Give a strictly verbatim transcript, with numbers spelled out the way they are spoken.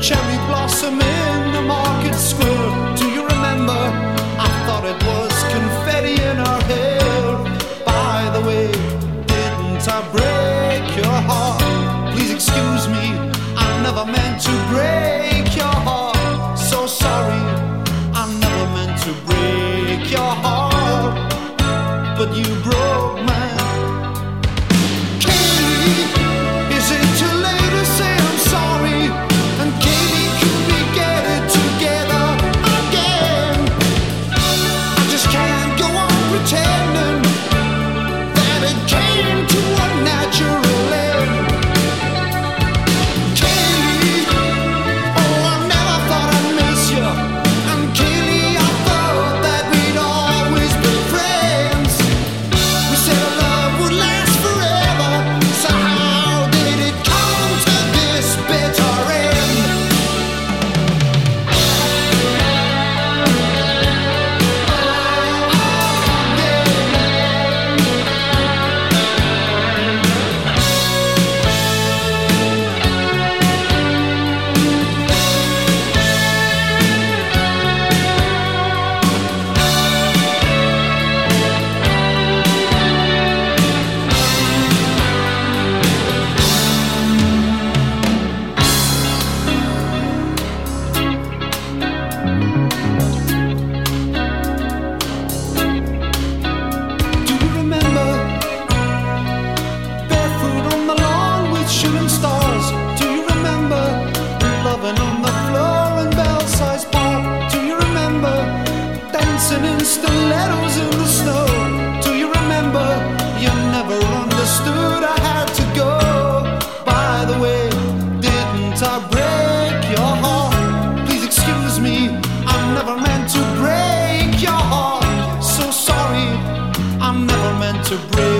cherry blossom in the market square. Do you remember? I thought it was confetti in her hair. By the way, didn't I break your heart? Please excuse me, I never meant to break your heart. So sorry, I never meant to break your heart, but you broke mine. In stilettos in the snow. Do you remember? You never understood I had to go. By the way, didn't I break your heart? Please excuse me, I never meant to break your heart. So sorry, I never meant to break